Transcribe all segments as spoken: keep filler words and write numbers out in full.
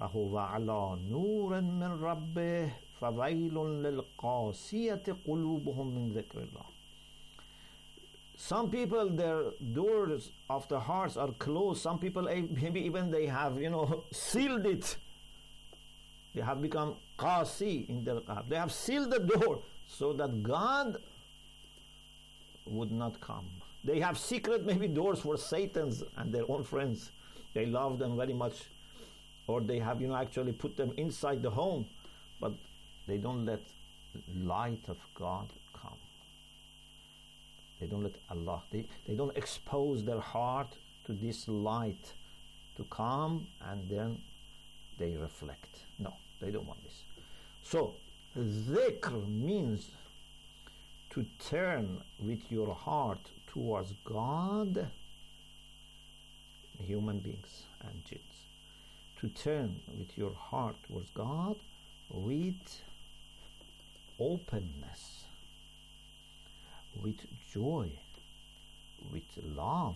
فهو على نور من ربه فويل للقاسية قلوبهم من ذكر الله. Some people, their doors of their hearts are closed. Some people, maybe even they have, you know, sealed it. They have become qasi in their heart. They have sealed the door so that God would not come. They have secret maybe doors for Satan's and their own friends. They love them very much. Or they have, you know, actually put them inside the home. But they don't let light of God come. They don't let Allah, they, they don't expose their heart to this light to come, and then they reflect. No, they don't want this. So, dhikr means to turn with your heart towards God, human beings and jinns. To turn with your heart towards God with openness, with joy, with love.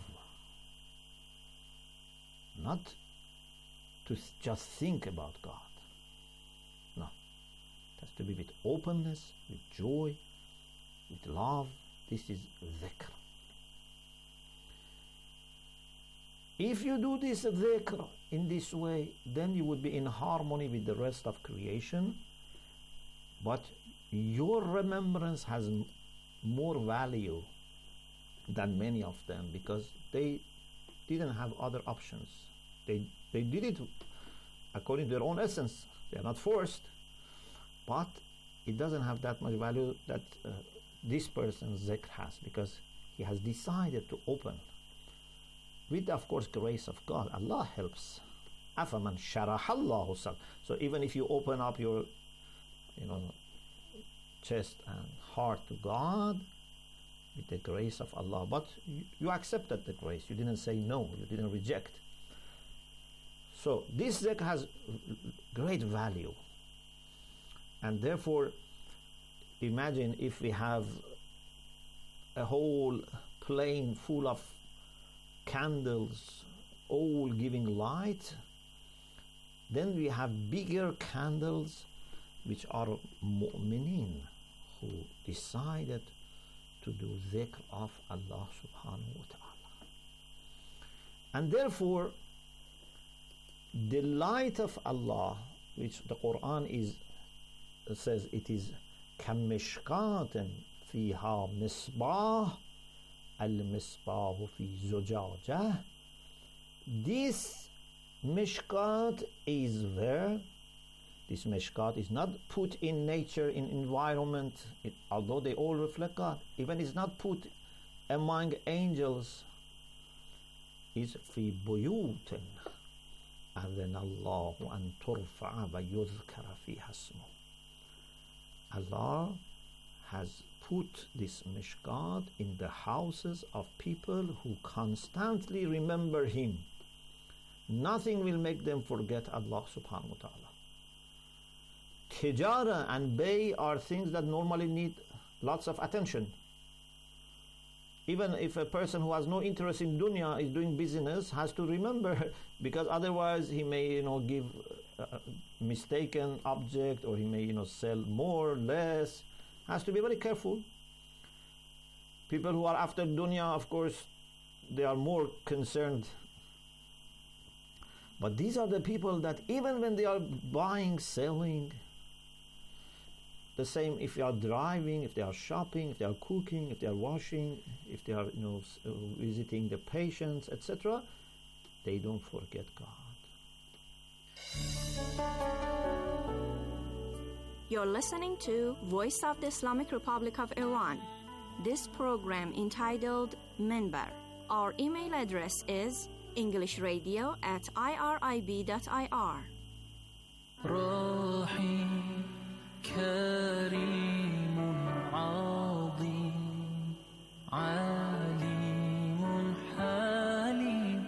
Not to just think about God. No. It has to be with openness, with joy, with love. This is dhikr. If you do this dhikr in this way, then you would be in harmony with the rest of creation. But your remembrance has more value than many of them, because they didn't have other options. They they did it according to their own essence. They are not forced, but it doesn't have that much value that uh, this person's zikr has, because he has decided to open with, of course, grace of God. Allah helps. أَفَمَنْ شَرَحَ اللَّهُ صَدْرَهُ. So even if you open up your, you know, chest and heart to God with the grace of Allah, but you, you accepted the grace. You didn't say no. You didn't reject. So this zikr has great value, and therefore, imagine if we have a whole plane full of candles, all giving light. Then we have bigger candles, which are mu'mineen, who decided to do dhikr of Allah subhanahu wa ta'ala. And therefore, the light of Allah, which the Quran is says it is كَمِّشْكَاتٍ فِيهَا مِصْبَاحٌ الْمِصْبَاحُ فِي زُجَاجَةٍ. This mishkat is where this mishkat is not put in nature, in environment, it, although they all reflect God. Even it's not put among angels. Is fi buyutin adhana Allahu an turfa'a wa yudhkara fiha ismuhu. Allah has put this mishkat in the houses of people who constantly remember Him. Nothing will make them forget Allah subhanahu wa ta'ala. Tijara and bay are things that normally need lots of attention. Even if a person who has no interest in dunya is doing business, has to remember, because otherwise he may, you know, give a mistaken object, or he may, you know, sell more, less. Has to be very careful. People who are after dunya, of course, they are more concerned. But these are the people that even when they are buying, selling, the same if they are driving, if they are shopping, if they are cooking, if they are washing, if they are, you know, visiting the patients, et cetera, they don't forget God. You're listening to Voice of the Islamic Republic of Iran. This program entitled Minbar. Our email address is englishradio at irib dot ir. كريم عظيم عليم حليم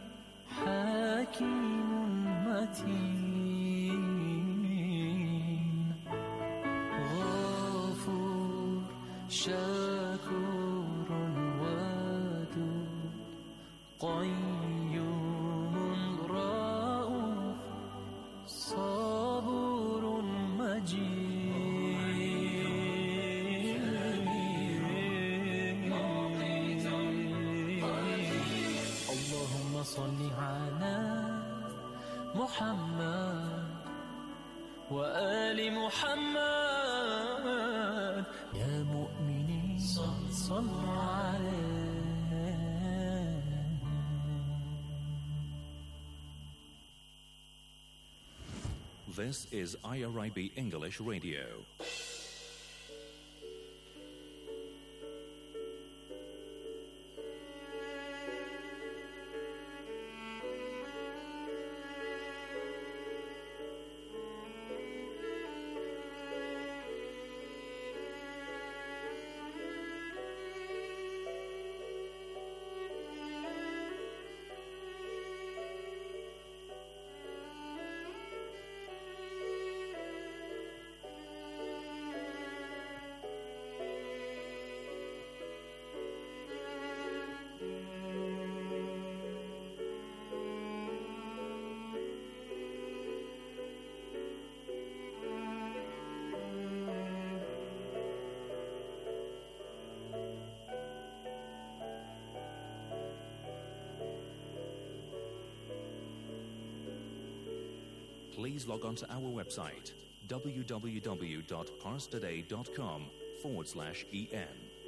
حكيم متين غفور شكور ودود قيوم رؤوف محمد وآل محمد يا مؤمنين صلوا عليه. This is I R I B English Radio. Please log on to our website, www.parstoday.com forward slash EN.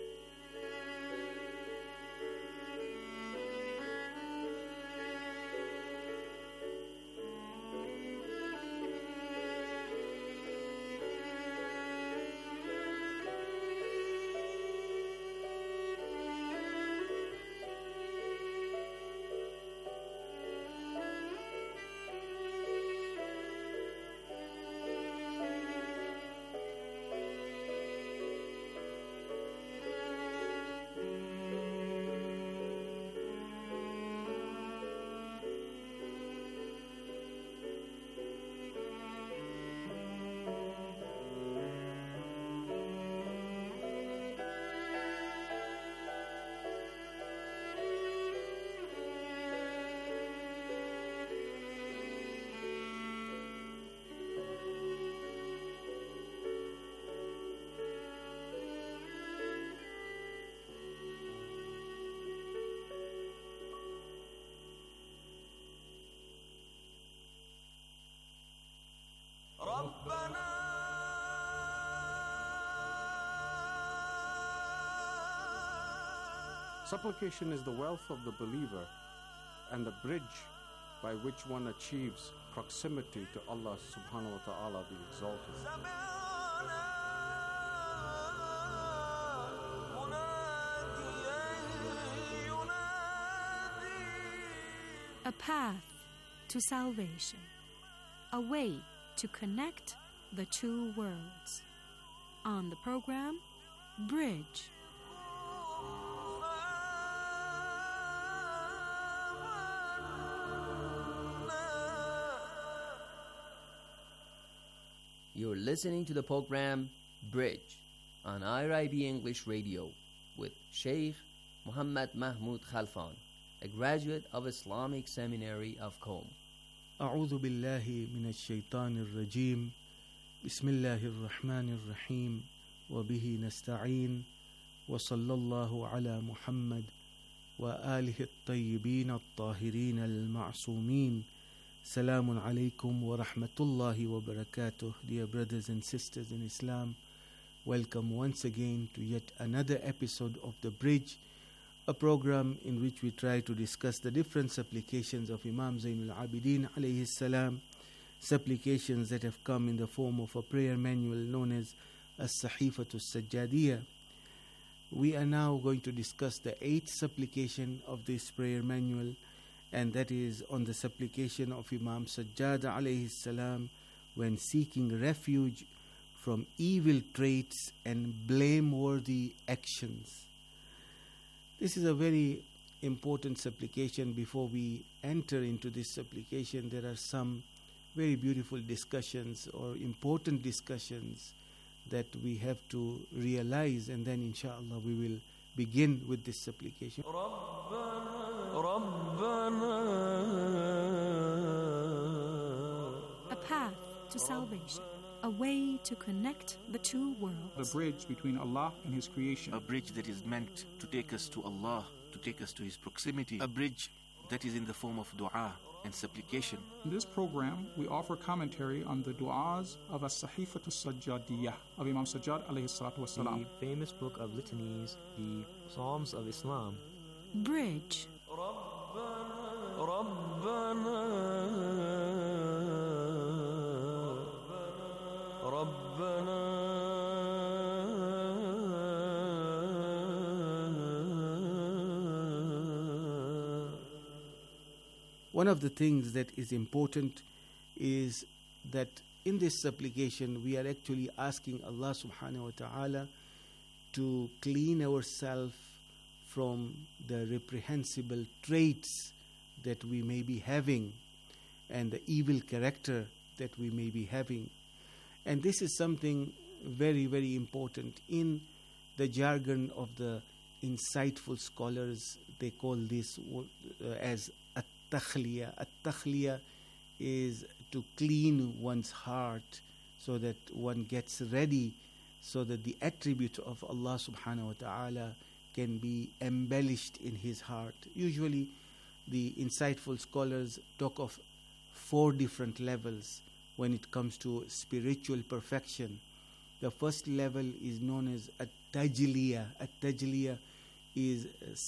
Supplication is the wealth of the believer and the bridge by which one achieves proximity to Allah subhanahu wa ta'ala the exalted. A path to salvation, a way to connect the two worlds. On the program, Bridge. You're listening to the program Bridge on I R I B English Radio with Sheikh Muhammad Mahmoud Khalfan, a graduate of Islamic Seminary of Qom. أعوذ بالله من الشيطان الرجيم بسم الله الرحمن الرحيم وبه نستعين وصلى الله على محمد وآله الطيبين الطاهرين المعصومين. Salamun alaykum wa rahmatullahi wa barakatuh. Dear brothers and sisters in Islam, welcome once again to yet another episode of The Bridge, a program in which we try to discuss the different supplications of Imam Zainul Abidin alayhi salam, supplications that have come in the form of a prayer manual known as As-Sahifatu Sajjadiyah. We are now going to discuss the eighth supplication of this prayer manual, and that is on the supplication of Imam Sajjad alayhi salam when seeking refuge from evil traits and blameworthy actions. This is a very important supplication. Before we enter into this supplication, there are some very beautiful discussions or important discussions that we have to realize, and then inshallah we will begin with this supplication. A path to salvation, a way to connect the two worlds. The bridge between Allah and His creation. A bridge that is meant to take us to Allah, to take us to His proximity. A bridge that is in the form of dua. and supplication. In this program, we offer commentary on the du'as of As-Sahifatu Sajjadiyah of Imam Sajjad alayhi salatu wasalam. The famous book of litanies, the Psalms of Islam. Bridge. One of the things that is important is that in this supplication we are actually asking Allah subhanahu wa ta'ala to clean ourselves from the reprehensible traits that we may be having and the evil character that we may be having. And this is something very, very important. In the jargon of the insightful scholars, they call this uh, as at-takhliya. At-takhliya is to clean one's heart so that one gets ready, so that the attribute of Allah subhanahu wa ta'ala can be embellished in his heart. Usually the insightful scholars talk of four different levels when it comes to spiritual perfection. The first level is known as at-tajliya. At-tajliya is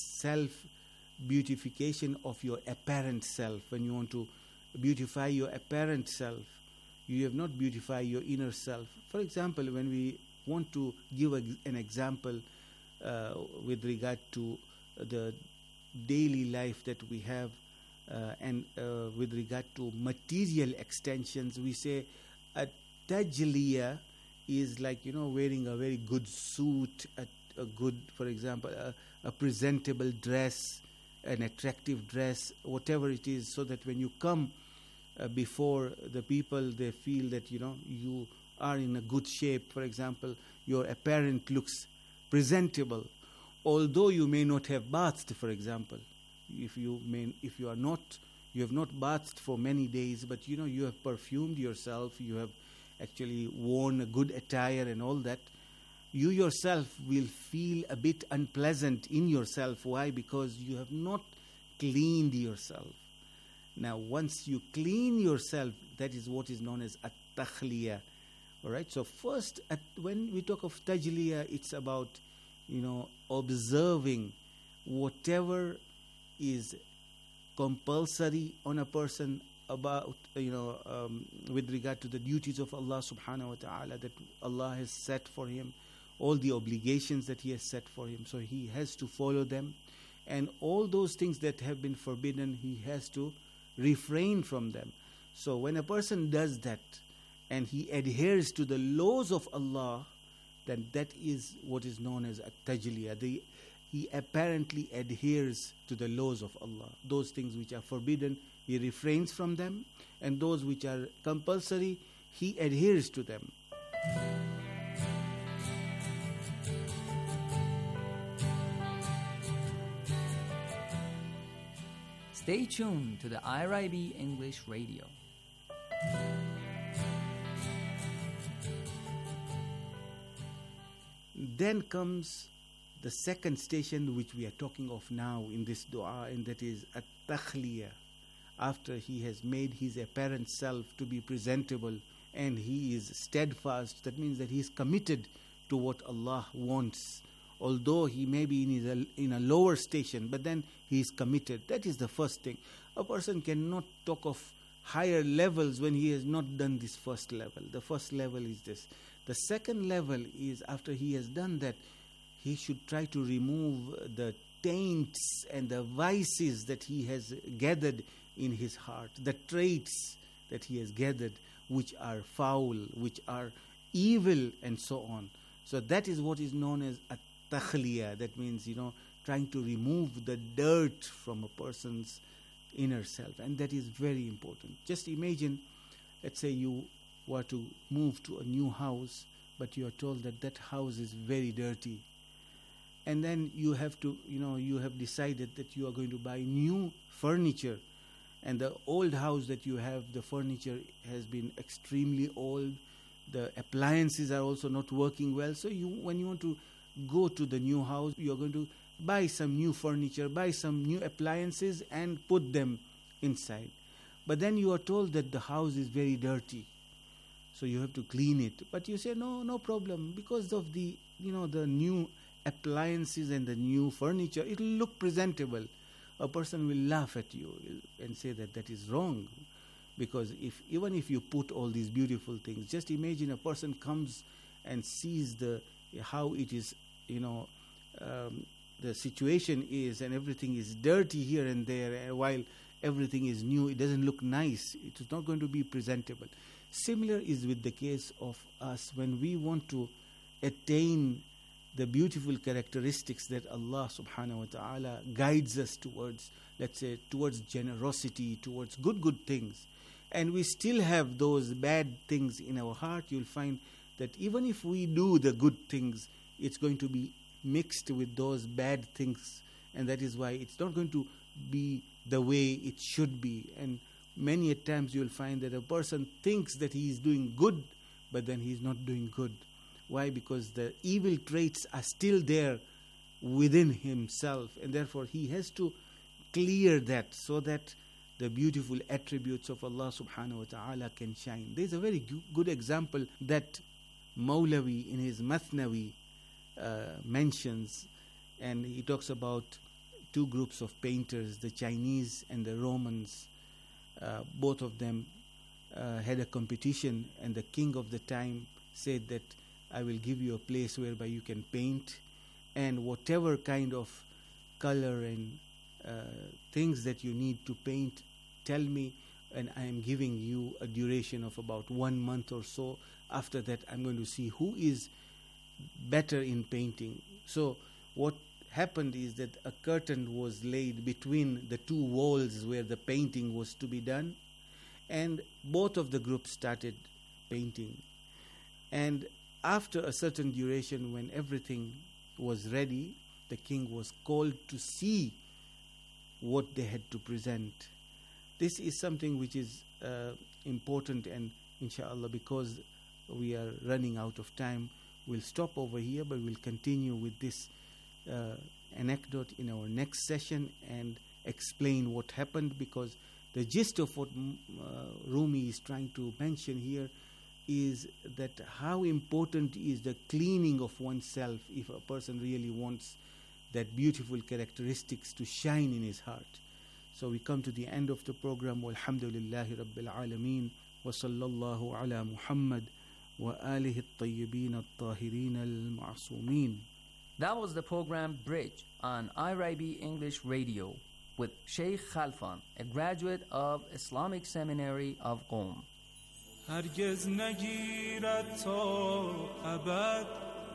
self-beautification of your apparent self. When you want to beautify your apparent self, you have not beautified your inner self. For example, when we want to give a, an example uh, with regard to the daily life that we have, uh, and uh, with regard to material extensions, we say a tajliya is like, you know, wearing a very good suit, a, a good, for example, a, a presentable dress, an attractive dress, whatever it is, so that when you come uh, before the people, they feel that, you know, you are in a good shape. For example, your apparent looks presentable, although you may not have bathed, for example. If you may, if you are not, you have not bathed for many days, but you know, you have perfumed yourself, you have actually worn a good attire and all that, you yourself will feel a bit unpleasant in yourself. Why? Because you have not cleaned yourself. Now, once you clean yourself, that is what is known as at-takhliya. All right. So first, at, when we talk of tajliya, it's about, you know, observing whatever is compulsory on a person about, you know, um, with regard to the duties of Allah subhanahu wa ta'ala that Allah has set for him, all the obligations that he has set for him. So he has to follow them. And all those things that have been forbidden, he has to refrain from them. So when a person does that and he adheres to the laws of Allah, then that is what is known as at-tajliya. The, he apparently adheres to the laws of Allah. Those things which are forbidden, he refrains from them, and those which are compulsory, he adheres to them. Stay tuned to the I R I B English Radio. Then comes the second station which we are talking of now in this dua, and that is at-takhliya. After he has made his apparent self to be presentable and he is steadfast, that means that he is committed to what Allah wants. Although he may be in, his, in a lower station, but then he is committed. That is the first thing. A person cannot talk of higher levels when he has not done this first level. The first level is this. The second level is, after he has done that, he should try to remove the taints and the vices that he has gathered in his heart, the traits that he has gathered which are foul, which are evil, and so on. So that is what is known as at-takhliya. That means, you know, trying to remove the dirt from a person's inner self, and that is very important. Just imagine, let's say you were to move to a new house, but you are told that that house is very dirty, and then you have to, you know, you have decided that you are going to buy new furniture, and the old house that you have, the furniture has been extremely old, the appliances are also not working well. So you, when you want to go to the new house, you are going to buy some new furniture, buy some new appliances and put them inside. But then you are told that the house is very dirty, so you have to clean it. But you say, no, no problem, because of the, you know, the new appliances and the new furniture, it will look presentable. A person will laugh at you and say that that is wrong. Because if even if you put all these beautiful things, just imagine a person comes and sees the how it is, you know, um, the situation is, and everything is dirty here and there, and while everything is new, it doesn't look nice. It is not going to be presentable. Similar is with the case of us when we want to attain the beautiful characteristics that Allah subhanahu wa ta'ala guides us towards, let's say, towards generosity, towards good, good things. And we still have those bad things in our heart. You'll find that even if we do the good things, it's going to be mixed with those bad things. And that is why it's not going to be the way it should be. And many a times you'll find that a person thinks that he is doing good, but then he's not doing good. Why? Because the evil traits are still there within himself, and therefore he has to clear that so that the beautiful attributes of Allah subhanahu wa ta'ala can shine. There's a very gu- good example that Mawlavi in his Mathnawi uh, mentions, and he talks about two groups of painters, the Chinese and the Romans. Uh, both of them uh, had a competition, and the king of the time said that I will give you a place whereby you can paint, and whatever kind of color and uh, things that you need to paint, tell me, and I am giving you a duration of about one month or so. After that, I'm going to see who is better in painting. So what happened is that a curtain was laid between the two walls where the painting was to be done, and both of the groups started painting. And after a certain duration, when everything was ready, the king was called to see what they had to present. This is something which is uh, important, and inshallah, because we are running out of time, we'll stop over here, but we'll continue with this uh, anecdote in our next session and explain what happened, because the gist of what uh, Rumi is trying to mention here is that how important is the cleaning of oneself if a person really wants that beautiful characteristics to shine in his heart. So we come to the end of the program. Walhamdulillahi Rabbil Alameen, wa sallallahu ala Muhammad wa alihi at-tayyibin at-tahirin al-ma'sumin. That was the program Bridge on I R I B English Radio with Sheikh Khalfan, a graduate of Islamic Seminary of Qom. هرگز نگیرد تا ابد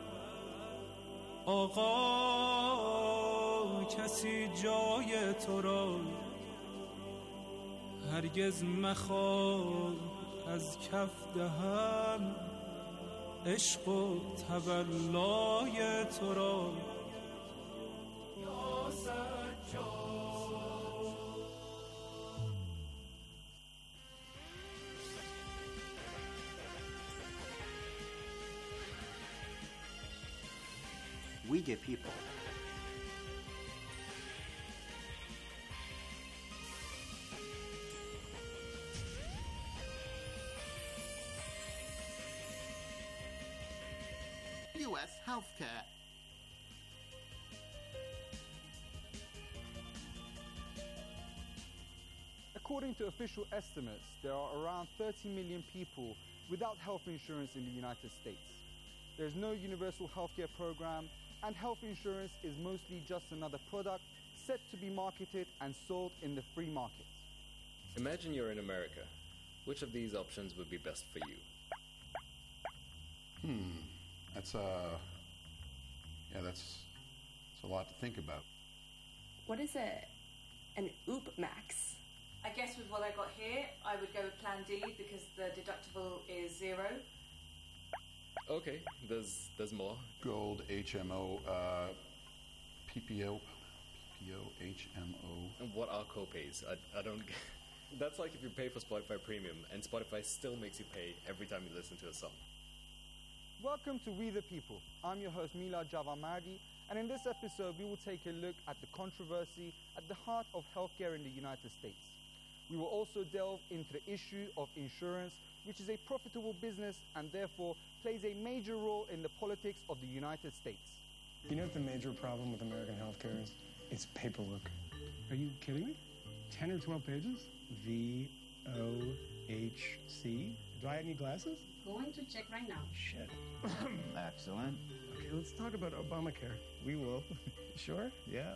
آقا کسی جای تو را هرگز مخواه از کف دهم عشق و تولای تو را یا سجاد. We the people. U S healthcare. According to official estimates, there are around thirty million people without health insurance in the United States. There's no universal healthcare program, and health insurance is mostly just another product set to be marketed and sold in the free market. Imagine you're in America. Which of these options would be best for you? Hmm, that's uh, yeah, that's, that's a lot to think about. What is a, an O O P Max? I guess with what I got here, I would go with Plan D because the deductible is zero. Okay, there's there's more. Gold, H M O, uh, P P O, P P O, H M O. And what are copays? I, I don't get... That's like if you pay for Spotify Premium and Spotify still makes you pay every time you listen to a song. Welcome to We the People. I'm your host Milad Javamardi, and in this episode we will take a look at the controversy at the heart of healthcare in the United States. We will also delve into the issue of insurance, which is a profitable business and therefore plays a major role in the politics of the United States. You know what the major problem with American healthcare is? It's paperwork. Are you kidding me? ten or twelve pages? V O H C? Do I need glasses? Going to check right now. Shit. Excellent. Okay, let's talk about Obamacare. We will. Sure? Yeah.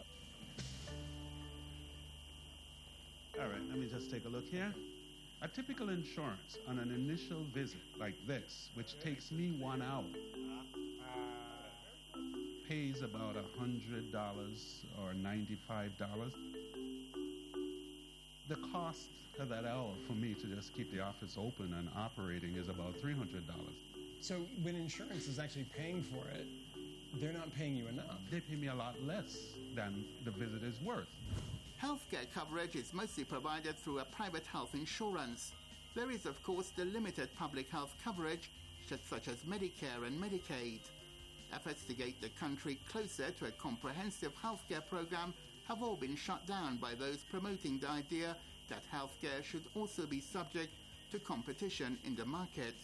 All right, let me just take a look here. A typical insurance on an initial visit like this, which takes me one hour, pays about one hundred dollars or ninety-five dollars. The cost of that hour for me to just keep the office open and operating is about three hundred dollars. So when insurance is actually paying for it, they're not paying you enough. They pay me a lot less than the visit is worth. Healthcare coverage is mostly provided through a private health insurance. There is, of course, the limited public health coverage, such as Medicare and Medicaid. Efforts to get the country closer to a comprehensive healthcare program have all been shut down by those promoting the idea that healthcare should also be subject to competition in the market.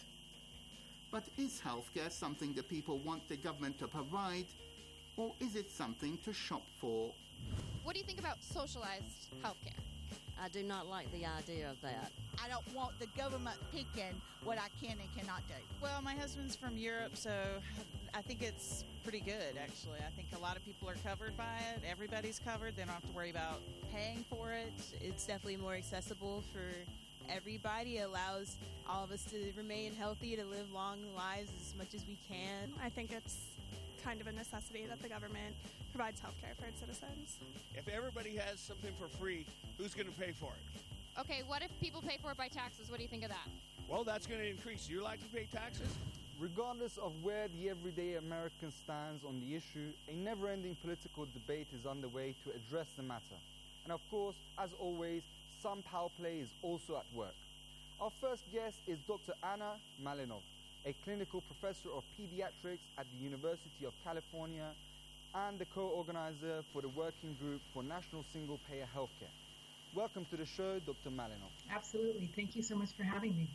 But is healthcare something the people want the government to provide, or is it something to shop for? What do you think about socialized healthcare? I do not like the idea of that. I don't want the government picking what I can and cannot do. Well, my husband's from Europe, so I think it's pretty good, actually. I think a lot of people are covered by it. Everybody's covered. They don't have to worry about paying for it. It's definitely more accessible for everybody. It allows all of us to remain healthy, to live long lives as much as we can. I think it's kind of a necessity that the government provides health care for its citizens. If everybody has something for free, who's going to pay for it? Okay, what if people pay for it by taxes? What do you think of that? Well, that's going to increase. Do you like to pay taxes? Regardless of where the everyday American stands on the issue, a never-ending political debate is underway to address the matter. And of course, as always, some power play is also at work. Our first guest is Doctor Anna Malinov, a clinical professor of pediatrics at the University of California and the co-organizer for the Working Group for National Single-Payer Healthcare. Welcome to the show, Doctor Malinov. Absolutely. Thank you so much for having me.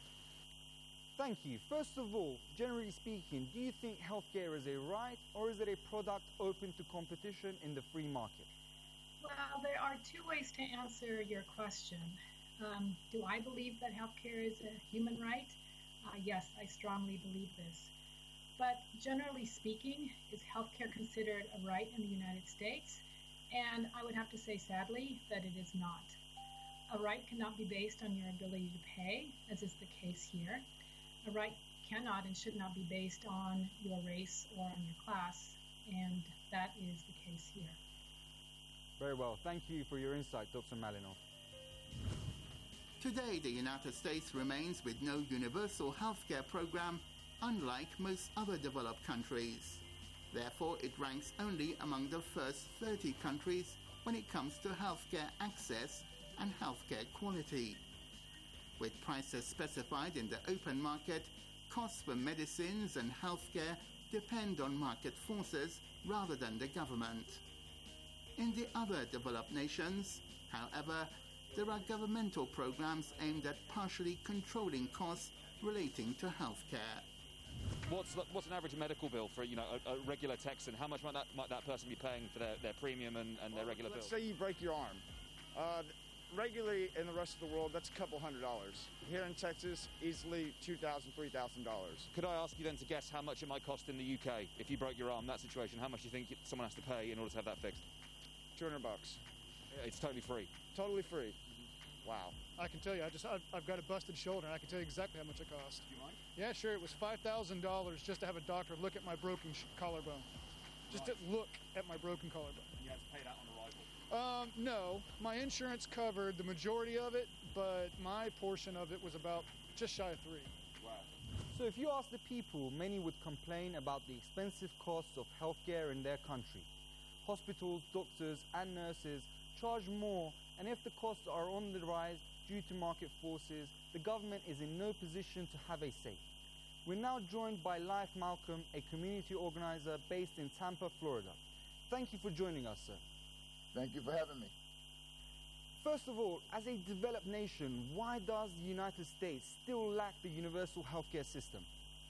Thank you. First of all, generally speaking, do you think healthcare is a right or is it a product open to competition in the free market? Well, there are two ways to answer your question. Um, do I believe that healthcare is a human right? Uh, yes, I strongly believe this. But generally speaking, is healthcare considered a right in the United States? And I would have to say, sadly, that it is not. A right cannot be based on your ability to pay, as is the case here. A right cannot and should not be based on your race or on your class, and that is the case here. Very well. Thank you for your insight, Doctor Malinov. Today, the United States remains with no universal healthcare program, unlike most other developed countries. Therefore, it ranks only among the first thirty countries when it comes to healthcare access and healthcare quality. With prices specified in the open market, costs for medicines and healthcare depend on market forces rather than the government. In the other developed nations, however, there are governmental programs aimed at partially controlling costs relating to healthcare. What's the, what's an average medical bill for you know a, a regular Texan? How much might that might that person be paying for their, their premium and, and their regular bill? Let's say you break your arm. Uh, regularly in the rest of the world, that's a couple hundred dollars. Here in Texas, easily two thousand, three thousand dollars. Could I ask you then to guess how much it might cost in the U K if you broke your arm? That situation, how much do you think someone has to pay in order to have that fixed? Two hundred bucks. It's totally free. Totally free. Wow. I can tell you, I just, I've, I've got a busted shoulder, and I can tell you exactly how much it cost. Do you mind? Yeah, sure. It was five thousand dollars just to have a doctor look at my broken sh- collarbone. Just right. to look at my broken collarbone. And you had to pay that on arrival? Um, no. My insurance covered the majority of it, but my portion of it was about just shy of three. Wow. So if you ask the people, many would complain about the expensive costs of healthcare in their country. Hospitals, doctors, and nurses charge more, and if the costs are on the rise due to market forces, the government is in no position to have a say. We're now joined by Life Malcolm, a community organizer based in Tampa, Florida. Thank you for joining us, sir. Thank you for having me. first of all, as a developed nation, why does the United States still lack the universal healthcare system?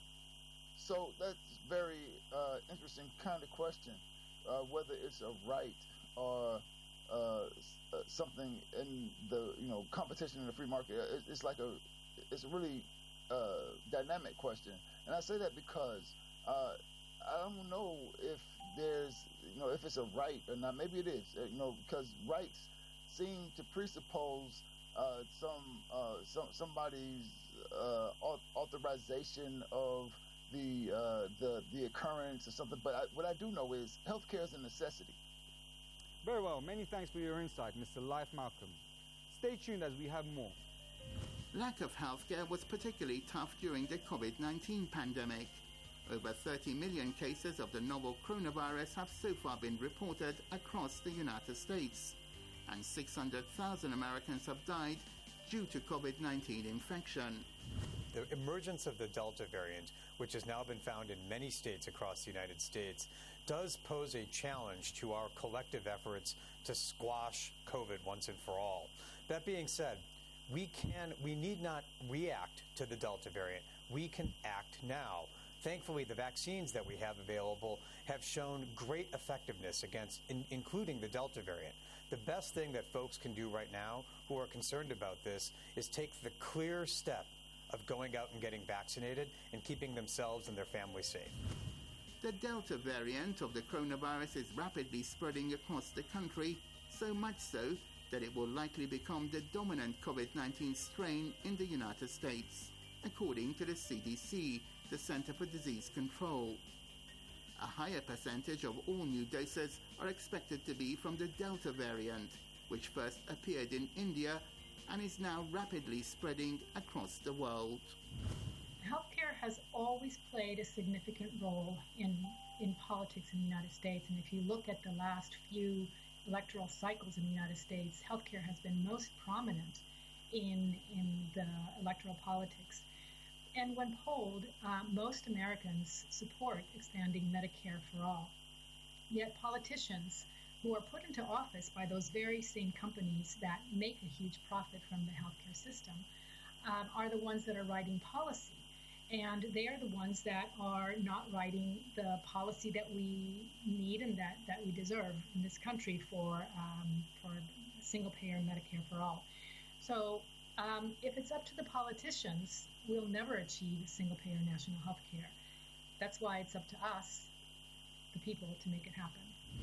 So that's very uh, interesting kind of question. Uh, whether it's a right or uh, something in the you know competition in the free market, it's like a it's a really uh, dynamic question, and I say that because uh, I don't know if there's you know if it's a right or not. Maybe it is, you know, because rights seem to presuppose uh, some uh, some somebody's uh, authorization of the uh, the the occurrence or something. But I, what I do know is healthcare is a necessity. Very well. Many thanks for your insight, Mister Life Malcolm. Stay tuned as we have more. Lack of healthcare was particularly tough during the COVID nineteen pandemic. Over thirty million cases of the novel coronavirus have so far been reported across the United States, and six hundred thousand Americans have died due to COVID nineteen infection. The emergence of the Delta variant, which has now been found in many states across the United States, does pose a challenge to our collective efforts to squash COVID once and for all. That being said, we can, we need not react to the Delta variant. We can act now. Thankfully, the vaccines that we have available have shown great effectiveness against, in, including the Delta variant. The best thing that folks can do right now who are concerned about this is take the clear step of going out and getting vaccinated and keeping themselves and their families safe. The Delta variant of the coronavirus is rapidly spreading across the country, so much so that it will likely become the dominant COVID nineteen strain in the United States, according to the C D C, the Center for Disease Control. A higher percentage of all new doses are expected to be from the Delta variant, which first appeared in India and is now rapidly spreading across the world. Healthcare has always played a significant role in, in politics in the United States, and if you look at the last few electoral cycles in the United States, healthcare has been most prominent in, in the electoral politics. And when polled, uh, most Americans support expanding Medicare for all. Yet politicians who are put into office by those very same companies that make a huge profit from the healthcare system um, are the ones that are writing policy. And they are the ones that are not writing the policy that we need and that, that we deserve in this country for, um, for single-payer Medicare for all. So um, if it's up to the politicians, we'll never achieve single-payer national health care. That's why it's up to us, the people, to make it happen.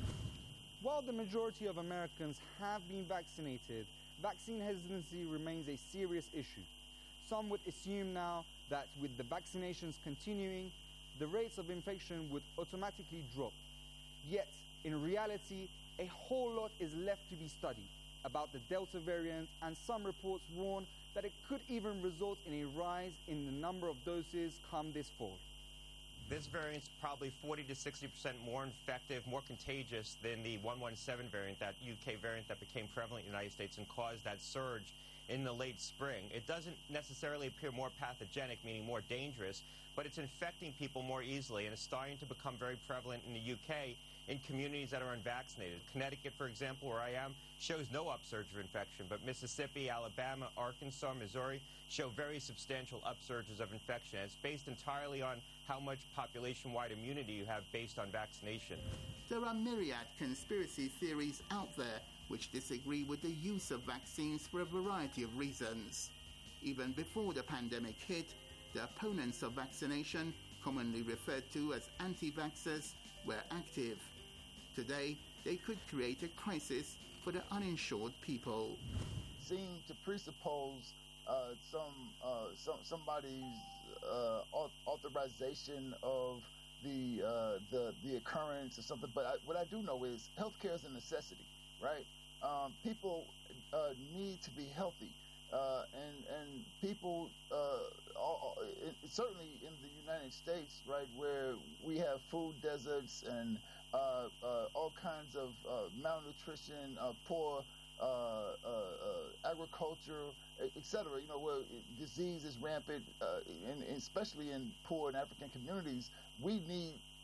While the majority of Americans have been vaccinated, vaccine hesitancy remains a serious issue. Some would assume now that with the vaccinations continuing, the rates of infection would automatically drop. Yet, in reality, a whole lot is left to be studied about the Delta variant, and some reports warn that it could even result in a rise in the number of doses come this fall. This variant's probably forty to sixty percent more infective, more contagious than the one one seven variant, that U K variant that became prevalent in the United States and caused that surge in the late spring. It doesn't necessarily appear more pathogenic, meaning more dangerous, but it's infecting people more easily, and it's starting to become very prevalent in the U K in communities that are unvaccinated. Connecticut, for example, where I am, shows no upsurge of infection, but Mississippi, Alabama, Arkansas, Missouri show very substantial upsurges of infection. And it's based entirely on how much population-wide immunity you have based on vaccination. There are myriad conspiracy theories out there which disagree with the use of vaccines for a variety of reasons. Even before the pandemic hit, the opponents of vaccination, commonly referred to as anti-vaxxers, were active. Today, they could create a crisis for the uninsured people. Seem to presuppose uh, some, uh, some somebody's uh, authorization of the, uh, the the occurrence or something. But I, what I do know is healthcare is a necessity, right? Um, people uh, need to be healthy, uh, and and people uh, all, it, certainly in the United States, right, where we have food deserts and uh, uh, all kinds of uh, malnutrition, uh, poor uh, uh, uh, agriculture, et cetera. You know, where disease is rampant, uh, and, and especially in poor and African communities. We need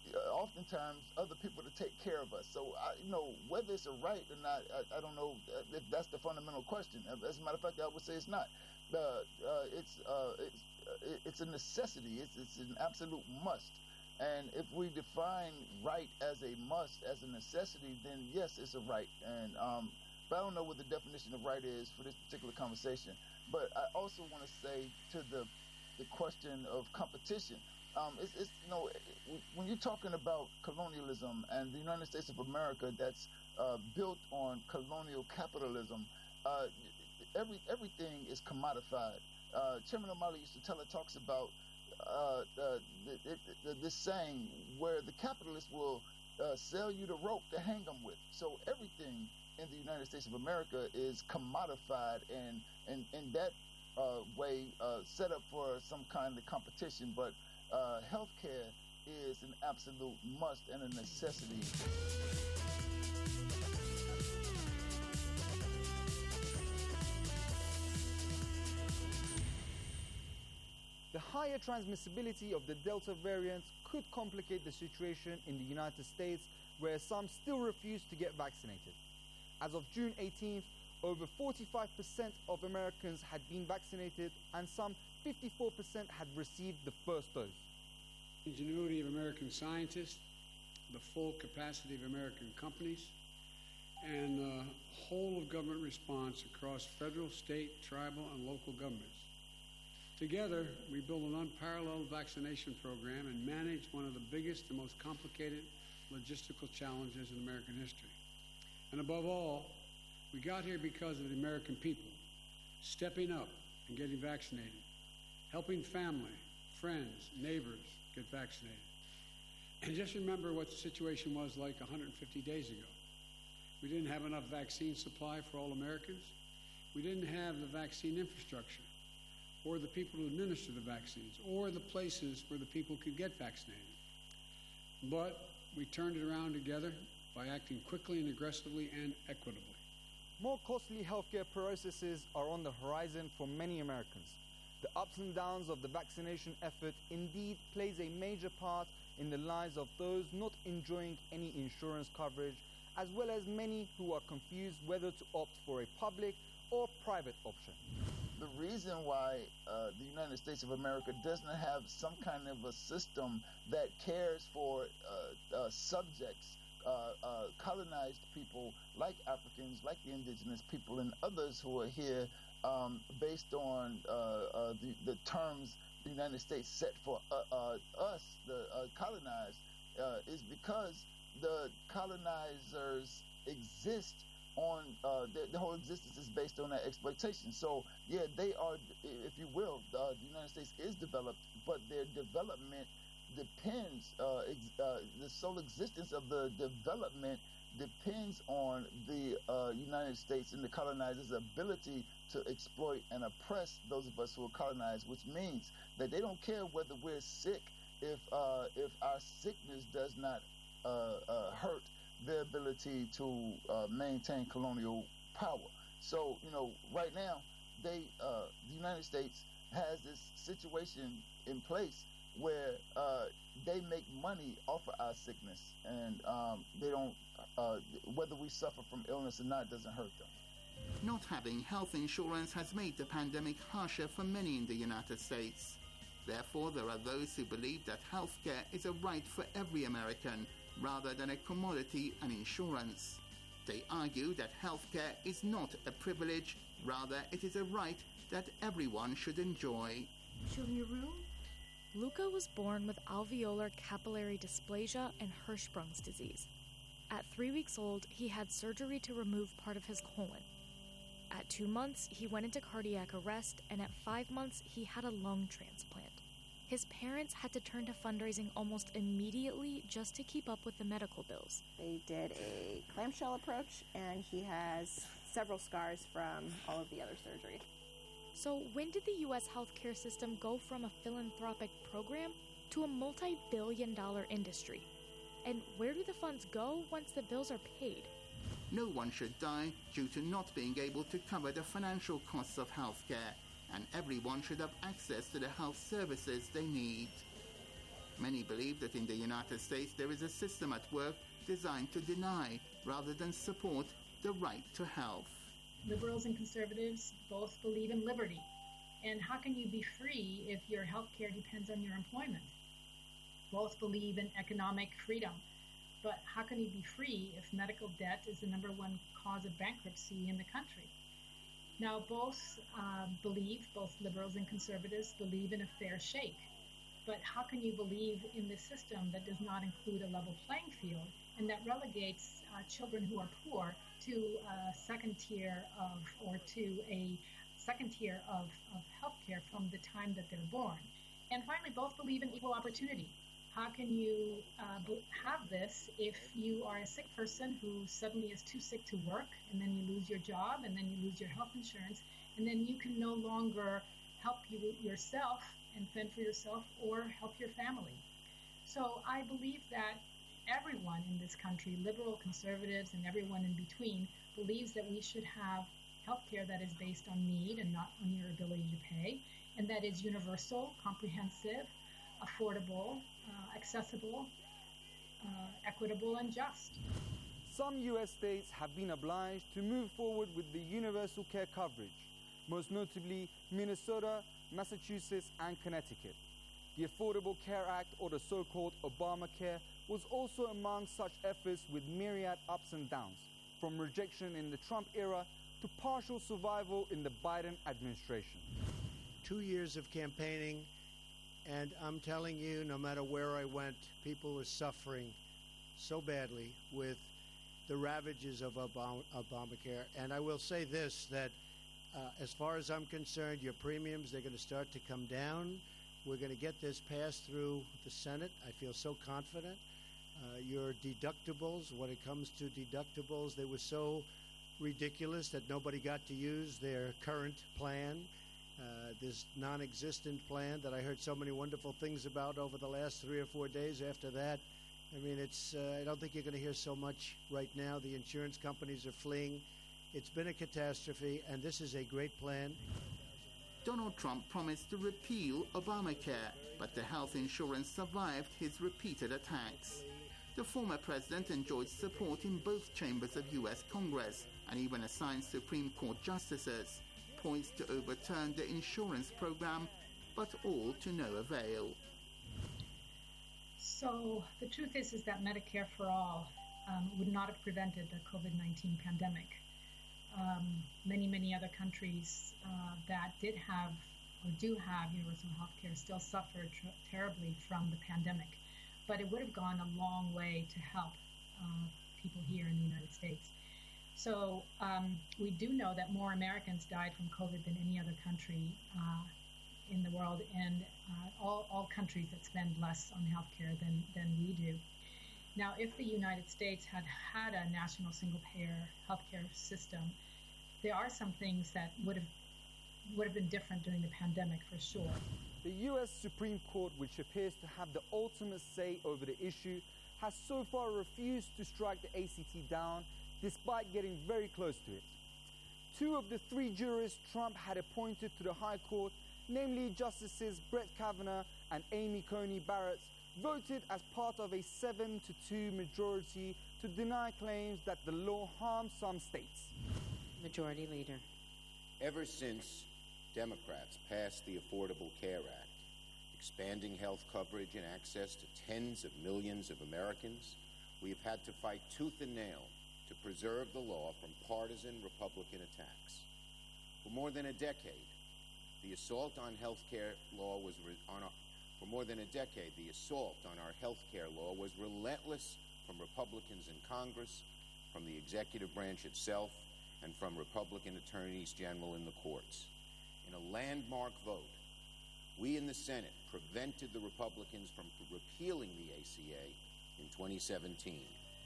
uh, oftentimes other people to take care of us. So, I, you know, whether it's a right or not, I, I don't know if that's the fundamental question. As a matter of fact, I would say it's not. Uh, uh, it's, uh, it's, uh, it's a necessity. It's, it's an absolute must. And if we define right as a must, as a necessity, then yes, it's a right. And um, but I don't know what the definition of right is for this particular conversation. But I also want to say to the the question of competition, um, it's, it's you know when you're talking about colonialism and the United States of America that's uh, built on colonial capitalism, uh, every everything is commodified. Uh, Chairman O'Malley used to tell it talks about uh, uh, the, the, this saying where the capitalist will uh, sell you the rope to hang them with. So everything in the United States of America is commodified and and in that uh, way uh, set up for some kind of competition. But uh, healthcare is an absolute must and a necessity. The higher transmissibility of the Delta variant could complicate the situation in the United States, where some still refuse to get vaccinated. As of June eighteenth, over forty-five percent of Americans had been vaccinated and some fifty-four percent had received the first dose. The ingenuity of American scientists, the full capacity of American companies, and the whole of government response across federal, state, tribal, and local governments. Together, we built an unparalleled vaccination program and managed one of the biggest and most complicated logistical challenges in American history. And above all, we got here because of the American people stepping up and getting vaccinated, helping family, friends, neighbors get vaccinated. And just remember what the situation was like one hundred fifty days ago. We didn't have enough vaccine supply for all Americans. We didn't have the vaccine infrastructure, or the people to administer the vaccines, or the places where the people could get vaccinated. But we turned it around together by acting quickly and aggressively and equitably. More costly healthcare processes are on the horizon for many Americans. The ups and downs of the vaccination effort indeed plays a major part in the lives of those not enjoying any insurance coverage, as well as many who are confused whether to opt for a public or private option. The reason why uh, the United States of America doesn't have some kind of a system that cares for uh, uh, subjects, uh, uh, colonized people like Africans, like the indigenous people, and others who are here um, based on uh, uh, the, the terms the United States set for uh, uh, us, the uh, colonized, uh, is because the colonizers exist on uh, the, the whole existence is based on that exploitation. So yeah, they are, if you will, uh, the United States is developed, but their development depends, uh, ex uh, the sole existence of the development depends on the uh, United States and the colonizers' ability to exploit and oppress those of us who are colonized, which means that they don't care whether we're sick if uh, if our sickness does not uh, uh, hurt their ability to uh, maintain colonial power. So, you know, right now, they, uh, the United States has this situation in place where uh, they make money off of our sickness, and um, they don't, uh, whether we suffer from illness or not, doesn't hurt them. Not having health insurance has made the pandemic harsher for many in the United States. Therefore, there are those who believe that healthcare is a right for every American, rather than a commodity and insurance. They argue that healthcare is not a privilege, rather it is a right that everyone should enjoy. Show me your room. Luca was born with alveolar capillary dysplasia and Hirschsprung's disease. At three weeks old, he had surgery to remove part of his colon. At two months, he went into cardiac arrest, and at five months, he had a lung transplant. His parents had to turn to fundraising almost immediately just to keep up with the medical bills. They did a clamshell approach, and he has several scars from all of the other surgery. So when did the U S healthcare system go from a philanthropic program to a multi-billion dollar industry? And where do the funds go once the bills are paid? No one should die due to not being able to cover the financial costs of healthcare, and everyone should have access to the health services they need. Many believe that in the United States there is a system at work designed to deny rather than support the right to health. Liberals and conservatives both believe in liberty. And how can you be free if your health care depends on your employment? Both believe in economic freedom. But how can you be free if medical debt is the number one cause of bankruptcy in the country? Now, both uh, believe, both liberals and conservatives believe in a fair shake. But how can you believe in this system that does not include a level playing field and that relegates uh, children who are poor to a second tier of, or to a second tier of, of healthcare from the time that they're born? And finally, both believe in equal opportunity. How can you uh, have this if you are a sick person who suddenly is too sick to work, and then you lose your job, and then you lose your health insurance, and then you can no longer help you yourself and fend for yourself or help your family? So I believe that everyone in this country, liberal, conservatives, and everyone in between, believes that we should have healthcare that is based on need and not on your ability to pay, and that is universal, comprehensive, affordable, uh, accessible, uh, equitable, and just. Some U S states have been obliged to move forward with the universal care coverage, most notably Minnesota, Massachusetts, and Connecticut. The Affordable Care Act, or the so-called Obamacare, was also among such efforts with myriad ups and downs, from rejection in the Trump era to partial survival in the Biden administration. Two years of campaigning, and I'm telling you, no matter where I went, people were suffering so badly with the ravages of Obama, Obamacare. And I will say this, that uh, as far as I'm concerned, your premiums, they're going to start to come down. We're going to get this passed through the Senate. I feel so confident. Uh, your deductibles, when it comes to deductibles, they were so ridiculous that nobody got to use their current plan. Uh, this non-existent plan that I heard so many wonderful things about over the last three or four days after that. I mean, it's. Uh, I don't think you're going to hear so much right now. The insurance companies are fleeing. It's been a catastrophe, and this is a great plan. Donald Trump promised to repeal Obamacare, but the health insurance survived his repeated attacks. The former president enjoyed support in both chambers of U S Congress and even assigned Supreme Court justices, poised to overturn the insurance program, but all to no avail. So the truth is, is that Medicare for All um, would not have prevented the COVID nineteen pandemic. Um, many, many other countries uh, that did have or do have universal health care still suffered tr- terribly from the pandemic. But it would have gone a long way to help uh, people here in the United States. So um, we do know that more Americans died from COVID than any other country uh, in the world, and uh, all, all countries that spend less on healthcare than, than we do. Now, if the United States had had a national single-payer healthcare system, there are some things that would have would have been different during the pandemic for sure. The U S Supreme Court, which appears to have the ultimate say over the issue, has so far refused to strike the A C T down, despite getting very close to it. Two of the three jurors Trump had appointed to the High Court, namely Justices Brett Kavanaugh and Amy Coney Barrett, voted as part of a seven to two majority to deny claims that the law harms some states. Majority Leader. Ever since Democrats passed the Affordable Care Act, expanding health coverage and access to tens of millions of Americans, we have had to fight tooth and nail to preserve the law from partisan Republican attacks. For more than a decade, the assault on health care law was re- on our, for more than a decade, the assault on our health care law was relentless from Republicans in Congress, from the executive branch itself, and from Republican attorneys general in the courts. In a landmark vote, we in the Senate prevented the Republicans from repealing the A C A in twenty seventeen.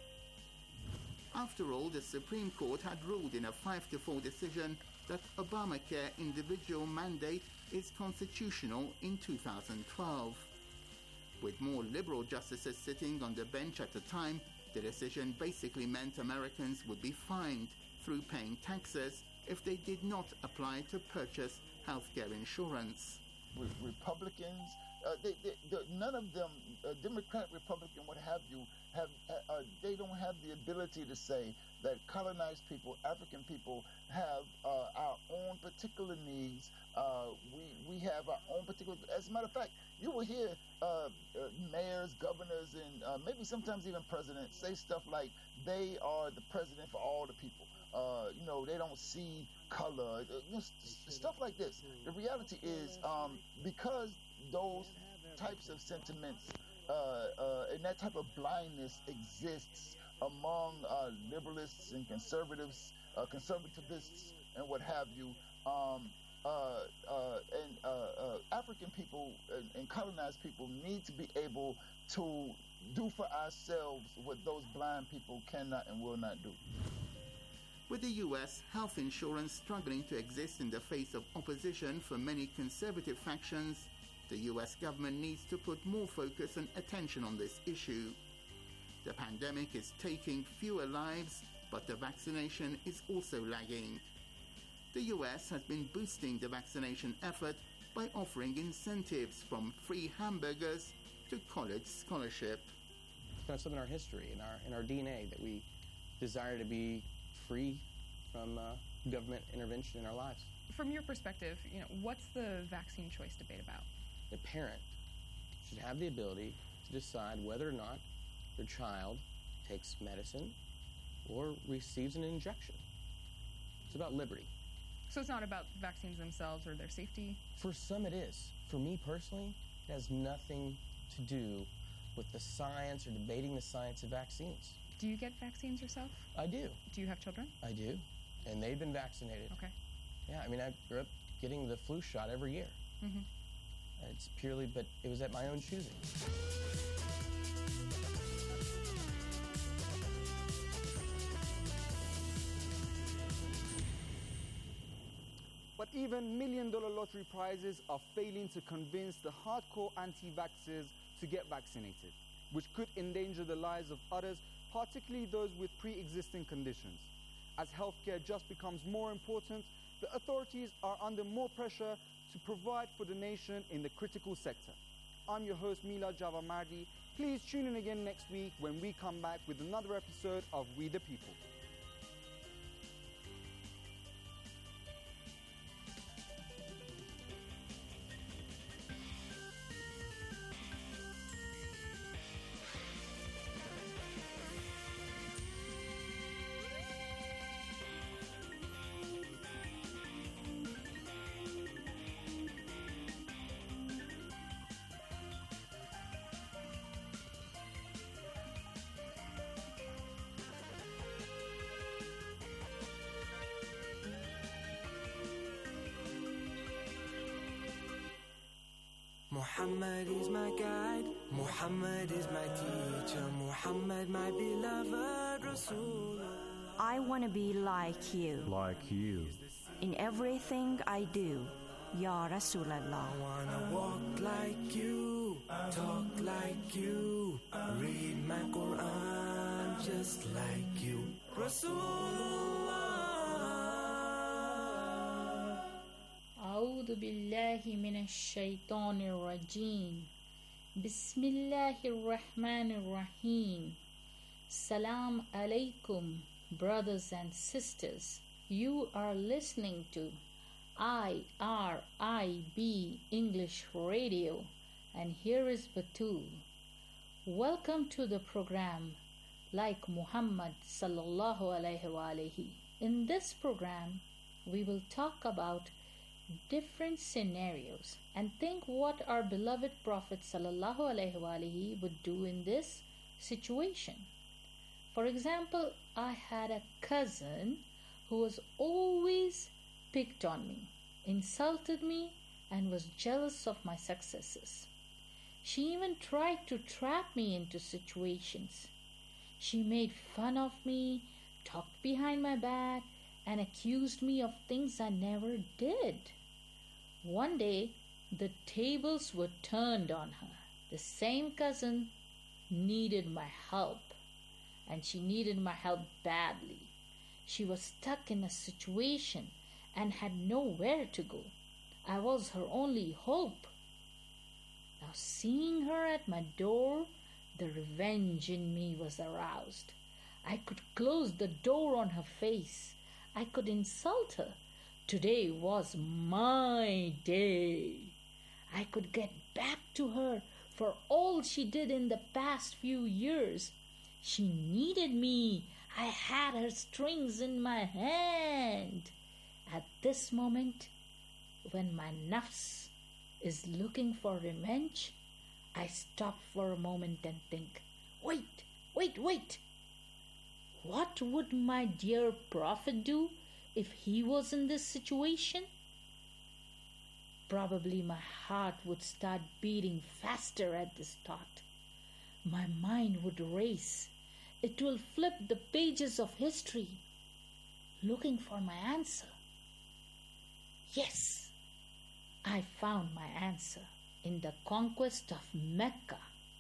After all, the Supreme Court had ruled in a five to four decision that Obamacare individual mandate is constitutional in two thousand twelve. With more liberal justices sitting on the bench at the time, the decision basically meant Americans would be fined through paying taxes if they did not apply to purchase healthcare insurance. re- Republicans. Uh, they, they, they, none of them, uh, Democrat, Republican, what have you, have uh, they don't have the ability to say that colonized people, African people, have uh, our own particular needs. Uh, we we have our own particular. As a matter of fact, you will hear uh, uh, mayors, governors, and uh, maybe sometimes even presidents say stuff like they are the president for all the people. Uh, you know, they don't see color, uh, you know, st- stuff like this. The reality is, um, because those types of sentiments uh, uh, and that type of blindness exists among uh, liberalists and conservatives, uh, conservativists, and what have you. Um, uh, uh, and uh, uh, African people and, and colonized people need to be able to do for ourselves what those blind people cannot and will not do. With the U S health insurance struggling to exist in the face of opposition from many conservative factions, the U S government needs to put more focus and attention on this issue. The pandemic is taking fewer lives, but the vaccination is also lagging. The U S has been boosting the vaccination effort by offering incentives from free hamburgers to college scholarship. It's kind of something in our history, in our in our D N A, that we desire to be free from uh, government intervention in our lives. From your perspective, you know, what's the vaccine choice debate about? The parent should have the ability to decide whether or not their child takes medicine or receives an injection. It's about liberty. So it's not about vaccines themselves or their safety? For some it is. For me personally, it has nothing to do with the science or debating the science of vaccines. Do you get vaccines yourself? I do. Do you have children? I do. And they've been vaccinated. Okay. Yeah, I mean, I grew up getting the flu shot every year. Mm-hmm. It's purely, but it was at my own choosing. But even million-dollar lottery prizes are failing to convince the hardcore anti-vaxxers to get vaccinated, which could endanger the lives of others, particularly those with pre-existing conditions. As healthcare just becomes more important, the authorities are under more pressure to provide for the nation in the critical sector. I'm your host, Mila Javamardi. Please tune in again next week when we come back with another episode of We the People. Muhammad is my guide, Muhammad is my teacher, Muhammad my beloved Rasul. I want to be like you. Like you. In everything I do, Ya Rasulallah. I want to walk like you, talk like you, read my Quran just like you. Rasulullah. أعوذ بالله من الشيطان الرجيم بسم الله الرحمن الرحيم Salam alaikum, brothers and sisters. You are listening to I R I B English Radio, and here is Batul. Welcome to the program Like Muhammad sallallahu alaihi wa alihi. In this program, we will talk about different scenarios and think what our beloved Prophet sallallahu alaihi wa alihi would do in this situation. For example, I had a cousin who was always picked on me, insulted me, and was jealous of my successes. She even tried to trap me into situations. She made fun of me, talked behind my back, and accused me of things I never did. One day, the tables were turned on her. The same cousin needed my help, and she needed my help badly. She was stuck in a situation and had nowhere to go. I was her only hope. Now, seeing her at my door, the revenge in me was aroused. I could close the door on her face. I could insult her. Today was my day. I could get back to her for all she did in the past few years. She needed me. I had her strings in my hand. At this moment, when my nafs is looking for revenge, I stop for a moment and think, wait, wait, wait. What would my dear Prophet do if he was in this situation? Probably my heart would start beating faster at this thought. My mind would race. It will flip the pages of history, looking for my answer. Yes, I found my answer in the conquest of Mecca.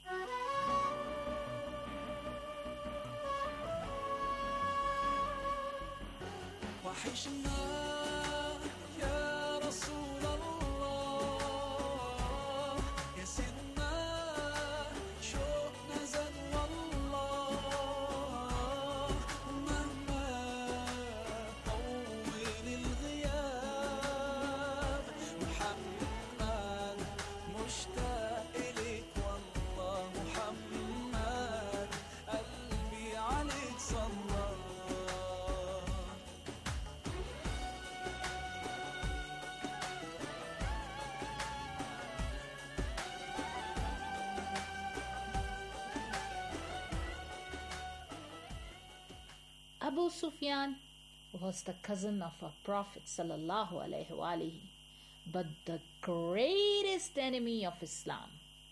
Abu Sufyan was the cousin of our Prophet sallallahu alaihi wasallam, but the greatest enemy of Islam.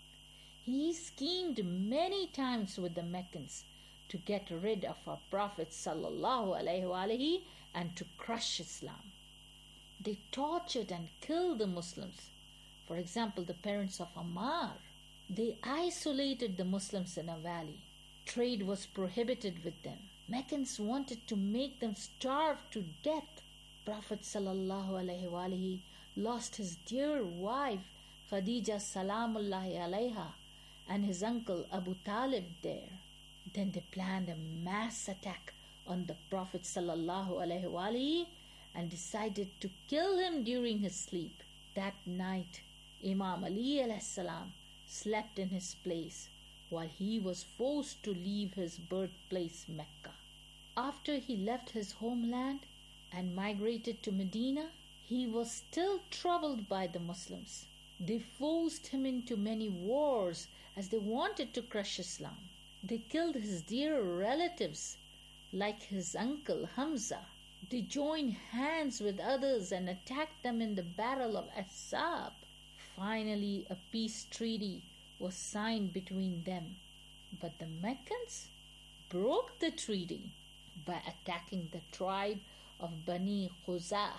He schemed many times with the Meccans to get rid of our Prophet sallallahu alaihi wasallam and to crush Islam. They tortured and killed the Muslims. For example, the parents of Ammar. They isolated the Muslims in a valley. Trade was prohibited with them. Meccans wanted to make them starve to death. Prophet sallallahu alaihi wasallam lost his dear wife Khadija salamullahi alaiha and his uncle Abu Talib there. Then they planned a mass attack on the Prophet sallallahu alaihi wasallam and decided to kill him during his sleep. That night, Imam Ali alayhi salam slept in his place while he was forced to leave his birthplace Mecca. After he left his homeland and migrated to Medina, he was still troubled by the Muslims. They forced him into many wars as they wanted to crush Islam. They killed his dear relatives like his uncle Hamza. They joined hands with others and attacked them in the Battle of Ahzab. Finally, a peace treaty was signed between them. But the Meccans broke the treaty by attacking the tribe of Bani Khuzah,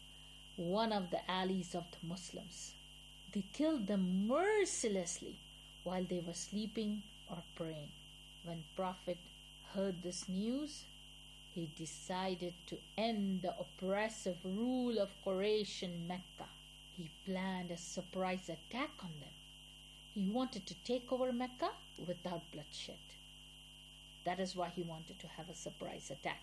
one of the allies of the Muslims. They killed them mercilessly while they were sleeping or praying. When Prophet heard this news, he decided to end the oppressive rule of Quraysh in Mecca. He planned a surprise attack on them. He wanted to take over Mecca without bloodshed. That is why he wanted to have a surprise attack.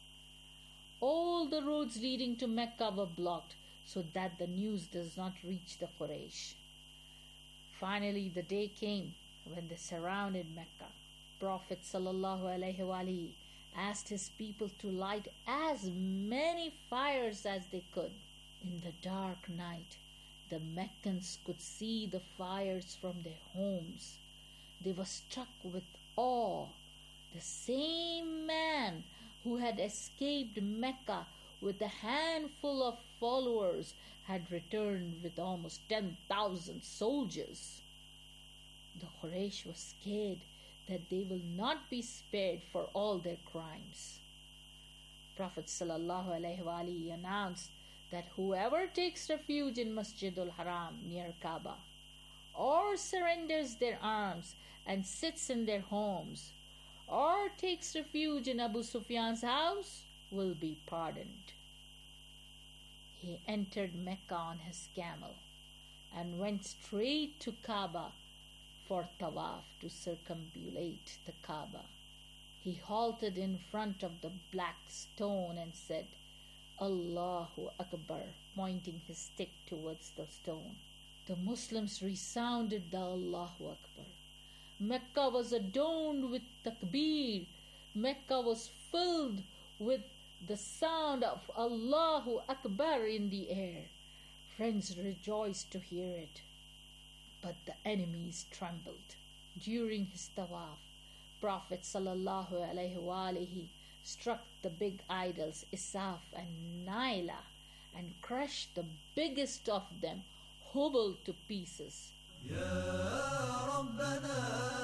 All the roads leading to Mecca were blocked so that the news does not reach the Quraysh. Finally, the day came when they surrounded Mecca. Prophet sallallahu alaihi wasallam asked his people to light as many fires as they could. In the dark night, the Meccans could see the fires from their homes. They were struck with awe. The same man who had escaped Mecca with a handful of followers had returned with almost ten thousand soldiers. The Quraysh was scared that they will not be spared for all their crimes. Prophet sallallahu alaihi wasallam announced that whoever takes refuge in Masjidul Haram near Kaaba or surrenders their arms and sits in their homes or takes refuge in Abu Sufyan's house will be pardoned. he entered Mecca on his camel and went straight to Kaaba for tawaf to circumambulate the Kaaba. He halted in front of the black stone and said, Allahu Akbar, pointing his stick towards the stone. The Muslims resounded the Allahu Akbar. Mecca was adorned with takbir. Mecca was filled with the sound of Allahu Akbar in the air. Friends rejoiced to hear it. But the enemies trembled. During his tawaf, Prophet sallallahu alaihi wasallam struck the big idols Isaf and Naila and crushed the biggest of them, Hubal, to pieces. يا ربنا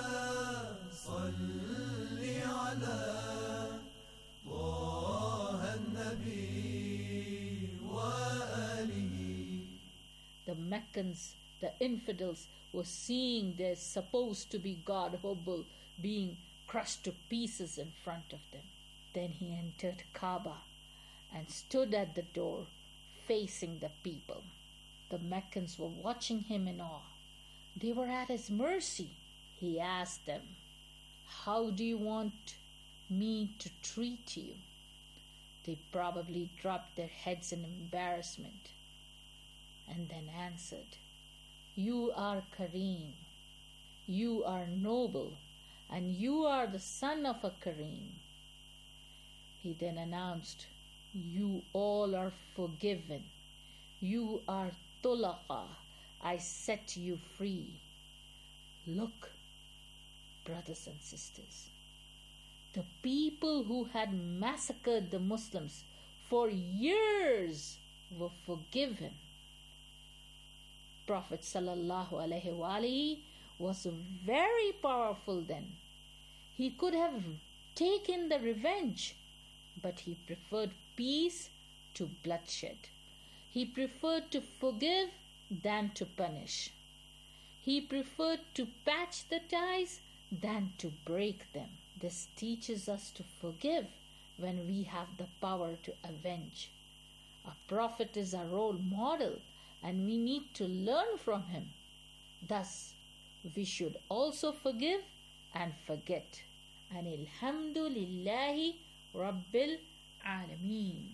صل على طه النبي وآله. The Meccans, the infidels, were seeing their supposed to be God Hubal being crushed to pieces in front of them. Then he entered Kaaba and stood at the door facing the people. The Meccans were watching him in awe. They were at his mercy. He asked them, How do you want me to treat you? They probably dropped their heads in embarrassment and then answered, You are Kareem. You are noble, and you are the son of a Kareem. He then announced, You all are forgiven. You are Tulaqa. I set you free. Look, brothers and sisters, the people who had massacred the Muslims for years were forgiven. Prophet sallallahu alaihi wasallam was very powerful then. He could have taken the revenge, but he preferred peace to bloodshed. He preferred to forgive than to punish. He preferred to patch the ties than to break them. This teaches us to forgive when we have the power to avenge. A prophet is a role model, and we need to learn from him. Thus, we should also forgive and forget. And alhamdulillahi rabbil alameen.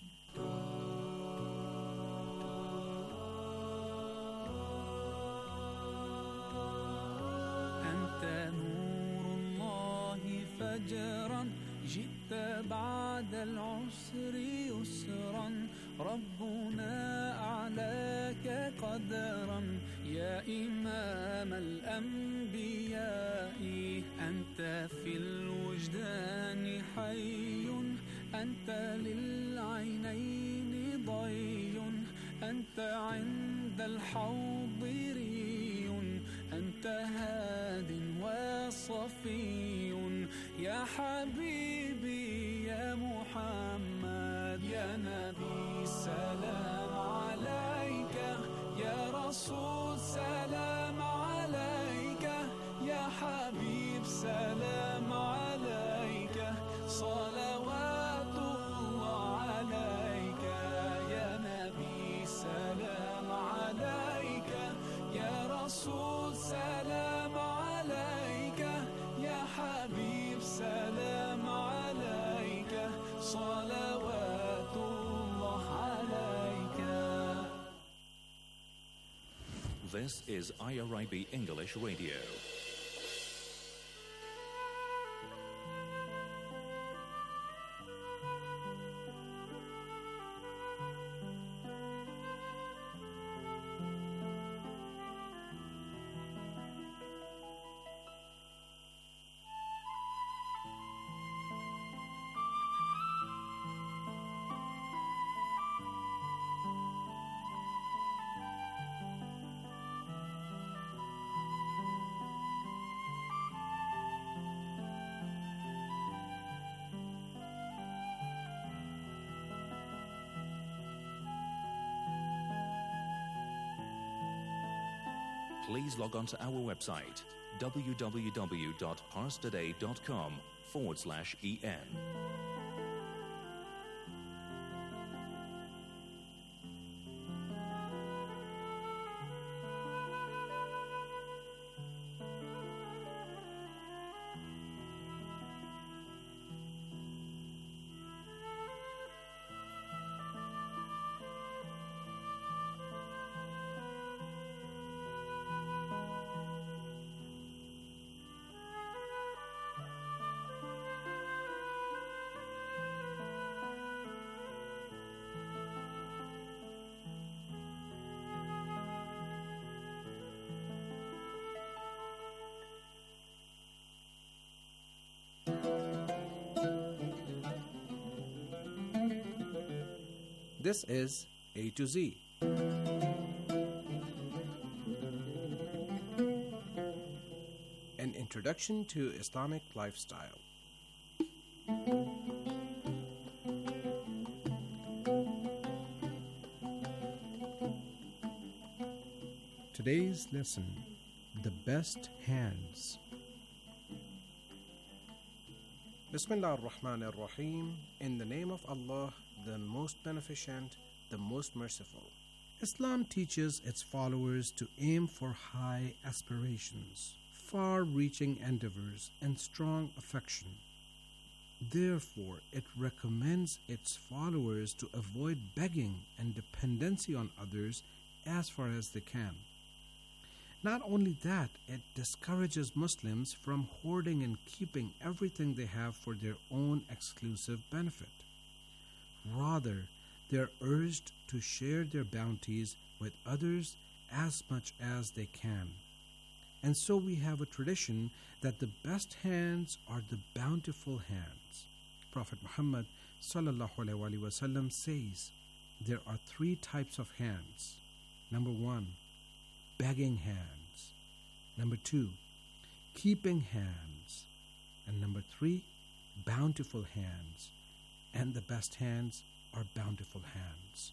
فجرا جئت بعد العسر يسرا ربنا أعلاك قدرا يا إمام الأنبياء أنت في الوجدان حي أنت للعينين ضي أنت عند الحوض ري أنت هاد وصفي يا حبيبي يا محمد يا نبي سلام عليك يا رسول سلام عليك يا حبيب سلام عليك صلوات الله عليك يا نبي سلام عليك يا رسول سلام عليك يا حبيب سلام عليك صلوات الله عليك. This is I R I B English Radio. Please log on to our website, www.parstoday.com forward slash EN. This is A to Z. An introduction to Islamic lifestyle. Today's lesson, the best hands. Bismillah ar-Rahman ar-Rahim. In the name of Allah, the most beneficent, the most merciful. Islam teaches its followers to aim for high aspirations, far-reaching endeavors, and strong affection. Therefore, it recommends its followers to avoid begging and dependency on others as far as they can. Not only that, it discourages Muslims from hoarding and keeping everything they have for their own exclusive benefit. Rather, they are urged to share their bounties with others as much as they can. And so we have a tradition that the best hands are the bountiful hands. Prophet Muhammad sallallahu alaihi wasallam says there are three types of hands. Number one, begging hands. Number two, keeping hands. And number three, bountiful hands. And the best hands are bountiful hands.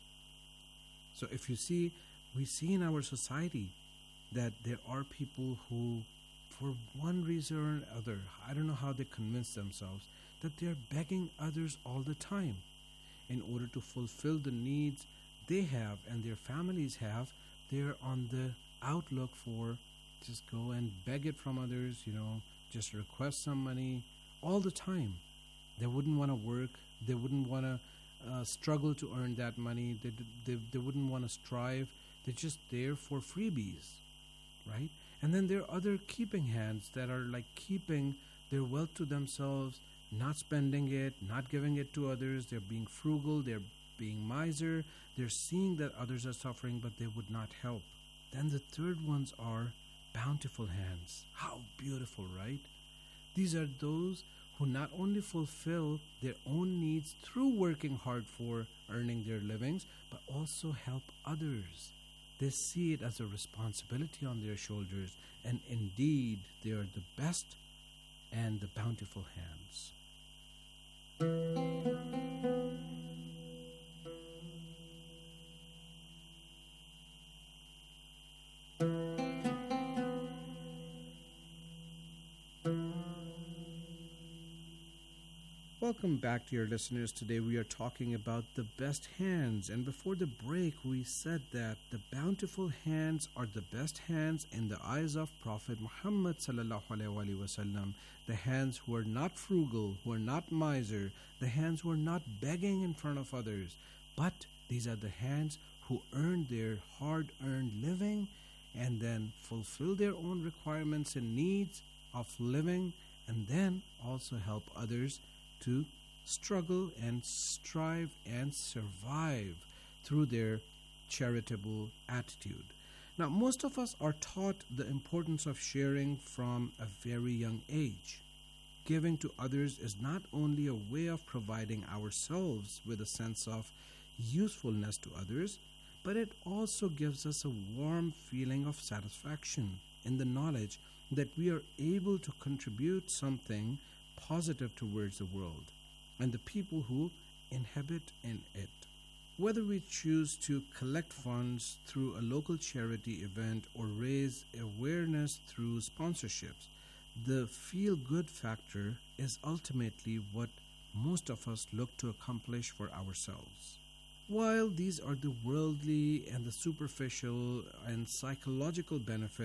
So if you see, we see in our society that there are people who, for one reason or another, I don't know how they convince themselves, that they're begging others all the time in order to fulfill the needs they have and their families have. They're on the outlook for just go and beg it from others, you know, just request some money all the time. They wouldn't want to work. They wouldn't want to uh, struggle to earn that money. They, they, they wouldn't want to strive. They're just there for freebies, right? And then there are other keeping hands that are like keeping their wealth to themselves, not spending it, not giving it to others. They're being frugal. They're being miser. They're seeing that others are suffering, but they would not help. Then the third ones are bountiful hands. How beautiful, right? These are those who not only fulfill their own needs through working hard for earning their livings, but also help others. They see it as a responsibility on their shoulders, and indeed they are the best and the bountiful hands. Welcome back, dear listeners. Today we are talking about the best hands. And before the break, we said that the bountiful hands are the best hands in the eyes of Prophet Muhammad sallallahu alaihi wasallam. The hands who are not frugal, who are not miser, the hands who are not begging in front of others. But these are the hands who earn their hard-earned living and then fulfill their own requirements and needs of living, and then also help others to struggle and strive and survive through their charitable attitude. Now, most of us are taught the importance of sharing from a very young age. Giving to others is not only a way of providing ourselves with a sense of usefulness to others, but it also gives us a warm feeling of satisfaction in the knowledge that we are able to contribute something positive towards the world and the people who inhabit in it. Whether we choose to collect funds through a local charity event or raise awareness through sponsorships, the feel-good factor is ultimately what most of us look to accomplish for ourselves. While these are the worldly and the superficial and psychological benefits